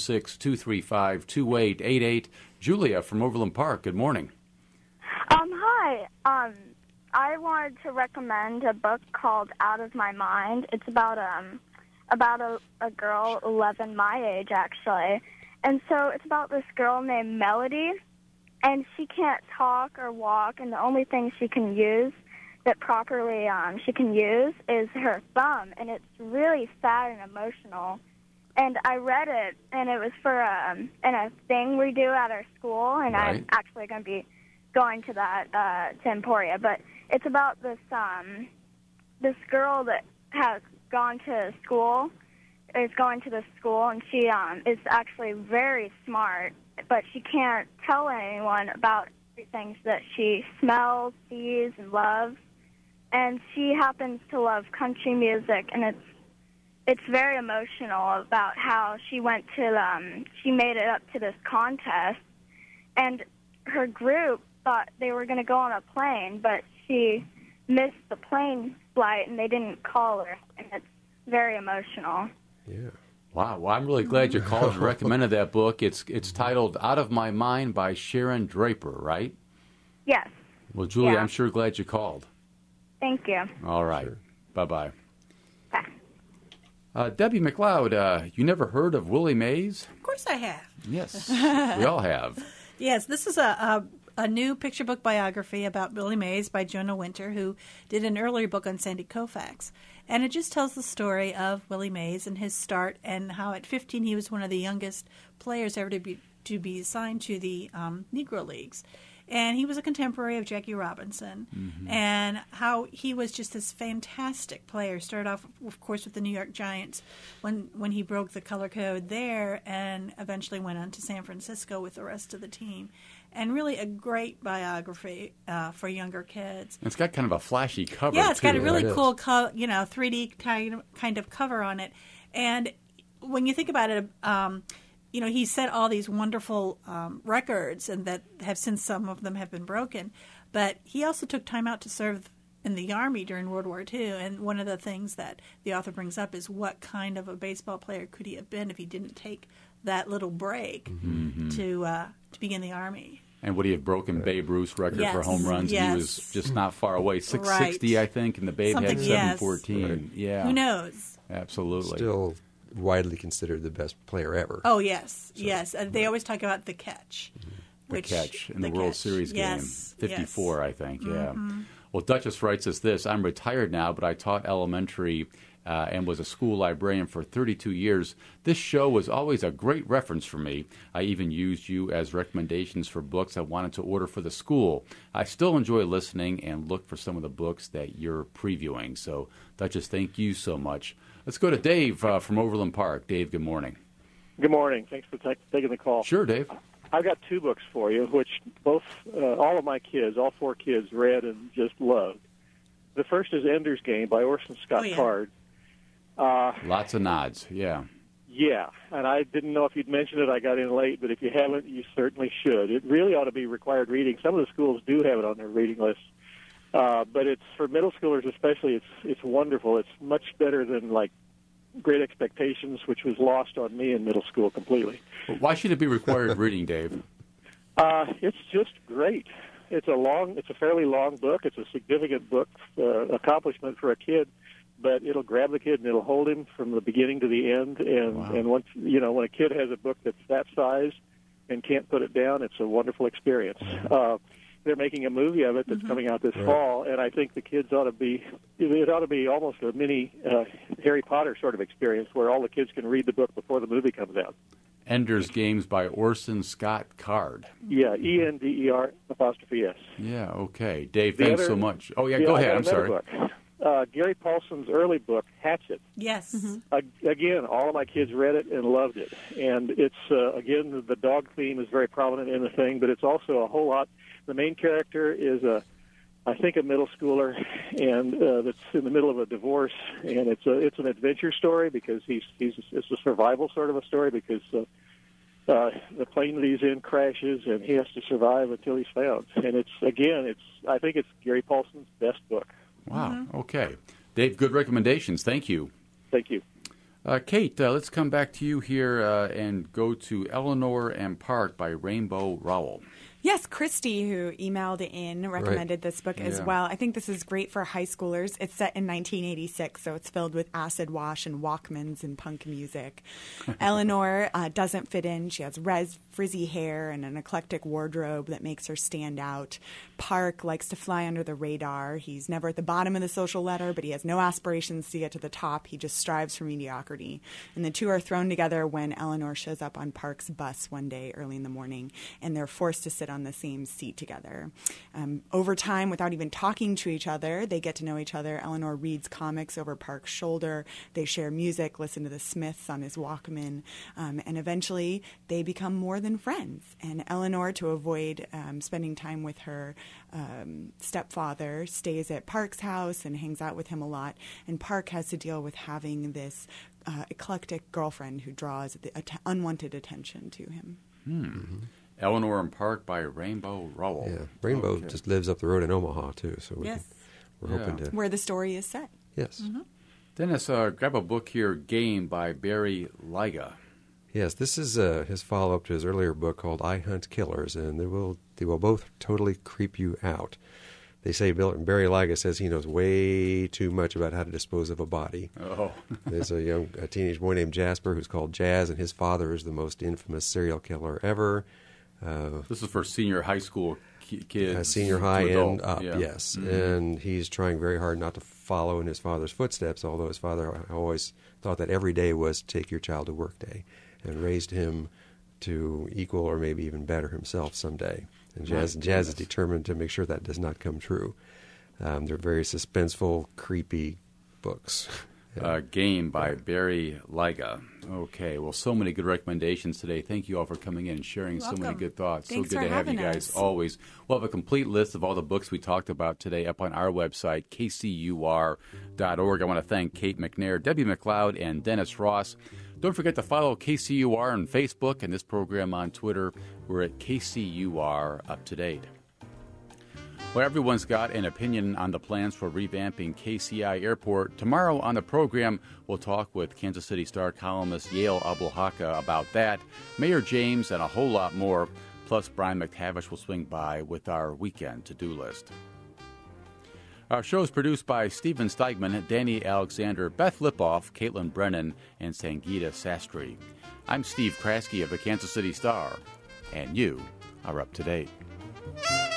816-235-2888. Julia from Overland Park, good morning. Hi. I wanted to recommend a book called Out of My Mind. It's about a girl 11 my age, actually. And so it's about this girl named Melody, and she can't talk or walk, and the only thing she can use that properly she can use is her thumb, and it's really sad and emotional. And I read it, and it was for a thing we do at our school, and Right. I'm actually going to be going to that to Emporia. But it's about this this girl that has gone to school, is going to this school, and she is actually very smart, but she can't tell anyone about things that she smells, sees, and loves. And she happens to love country music, and it's very emotional about how she went to she made it up to this contest, and her group thought they were going to go on a plane, but she missed the plane flight, and they didn't call her, and it's very emotional. Yeah. Wow. Well, I'm really glad you called and recommended that book. It's titled Out of My Mind by Sharon Draper, right? Yes. Well, Julie, Yeah. I'm sure glad you called. Thank you. All right. Bye-bye. Bye. Debbie McLeod, you never heard of Willie Mays? Of course I have. Yes, we all have. Yes, this is a new picture book biography about Willie Mays by Jonah Winter, who did an earlier book on Sandy Koufax. And it just tells the story of Willie Mays and his start, and how at 15 he was one of the youngest players ever to be assigned to the Negro Leagues. And he was a contemporary of Jackie Robinson, and how he was just this fantastic player. Started off, of course, with the New York Giants when he broke the color code there, and eventually went on to San Francisco with the rest of the team. And really a great biography for younger kids. It's got kind of a flashy cover. Yeah, it's got too. a really cool, 3D kind of cover on it. And when you think about it, he set all these wonderful records, and that have since some of them have been broken. But he also took time out to serve in the Army during World War II. And one of the things that the author brings up is what kind of a baseball player could he have been if he didn't take that little break to be in the Army. And would he have broken Babe Ruth's record Yes, for home runs? yes. He was just not far away, 660, I think, and the Babe Something, had yes. 714. Right. Yeah, Who knows? Absolutely. Still widely considered the best player ever. Oh, yes, yes. They always talk about the catch. The catch in the World catch. Series Yes, game, 54, yes. I think. Yeah. Well, Duchess writes us this: I'm retired now, but I taught elementary and was a school librarian for 32 years. This show was always a great reference for me. I even used you as recommendations for books I wanted to order for the school. I still enjoy listening and look for some of the books that you're previewing. So, Duchess, thank you so much. Let's go to Dave from Overland Park. Dave, good morning. Good morning. Thanks for taking the call. Sure, Dave. I've got two books for you, which all of my kids, all four kids, read and just loved. The first is Ender's Game by Orson Scott Card. Lots of nods, yeah. Yeah, and I didn't know if you'd mentioned it. I got in late, but if you haven't, you certainly should. It really ought to be required reading. Some of the schools do have it on their reading list, but it's for middle schoolers especially. It's wonderful. It's much better than like Great Expectations, which was lost on me in middle school completely. Why should it be required reading, Dave? It's just great. It's a fairly long book. It's a significant book accomplishment for a kid, but it'll grab the kid and it'll hold him from the beginning to the end. And once when a kid has a book that's that size and can't put it down, it's a wonderful experience. They're making a movie of it that's coming out this fall, and I think the kids ought to be almost a mini Harry Potter sort of experience where all the kids can read the book before the movie comes out. Ender's Games by Orson Scott Card. Yeah, ENDER''S. Yeah, okay. Dave, thanks so much. Oh, yeah, go ahead. I'm sorry. Book. Gary Paulson's early book, Hatchet. Yes. Again, all of my kids read it and loved it. And it's, again, the dog theme is very prominent in the thing, but it's also a whole lot. The main character is, I think, a middle schooler, and that's in the middle of a divorce. And it's an adventure story because it's a survival sort of a story because the plane that he's in crashes, and he has to survive until he's found. And I think it's Gary Paulson's best book. Wow. Okay. Dave, good recommendations. Thank you. Thank you. Kate, let's come back to you here and go to Eleanor and Park by Rainbow Rowell. Yes, Christy, who emailed in, recommended this book as well. I think this is great for high schoolers. It's set in 1986, so it's filled with acid wash and Walkmans and punk music. Eleanor doesn't fit in. She has frizzy hair and an eclectic wardrobe that makes her stand out. Park likes to fly under the radar. He's never at the bottom of the social ladder, but he has no aspirations to get to the top. He just strives for mediocrity. And the two are thrown together when Eleanor shows up on Park's bus one day early in the morning, and they're forced to sit on the same seat together. Over time, without even talking to each other, they get to know each other. Eleanor reads comics over Park's shoulder. They share music, listen to the Smiths on his Walkman, and eventually they become more than friends. And Eleanor, to avoid spending time with her stepfather, stays at Park's house and hangs out with him a lot. And Park has to deal with having this eclectic girlfriend who draws the unwanted attention to him. Eleanor and Park by Rainbow Rowell. Yeah, Rainbow just lives up the road in Omaha, too. So we're hoping to... Where the story is set. Yes. Dennis, grab a book here, Game by Barry Lyga. Yes, this is his follow-up to his earlier book called I Hunt Killers, and they will both totally creep you out. They say Barry Lyga says he knows way too much about how to dispose of a body. Oh. There's a teenage boy named Jasper who's called Jazz, and his father is the most infamous serial killer ever. This is for senior high school kids. Senior high and up, yeah. Yes. Mm-hmm. And he's trying very hard not to follow in his father's footsteps, although his father always thought that every day was take your child to work day, and raised him to equal or maybe even better himself someday. And Jazz is determined to make sure that does not come true. They're very suspenseful, creepy books. Game by Barry Lyga. Okay, well, so many good recommendations today. Thank you all for coming in and sharing so many good thoughts. Thanks so good for to have you guys us. always. We'll have a complete list of all the books we talked about today up on our website, kcur.org. I want to thank Kate McNair, Debbie McLeod, and Dennis Ross. Don't forget to follow KCUR on Facebook and this program on Twitter. We're at KCUR Up to Date. Well, everyone's got an opinion on the plans for revamping KCI Airport. Tomorrow on the program, we'll talk with Kansas City Star columnist Yale Abulhaka about that, Mayor James, and a whole lot more. Plus, Brian McTavish will swing by with our weekend to-do list. Our show is produced by Stephen Steigman, Danny Alexander, Beth Lipoff, Caitlin Brennan, and Sangeeta Sastry. I'm Steve Kraske of the Kansas City Star, and you are up to date.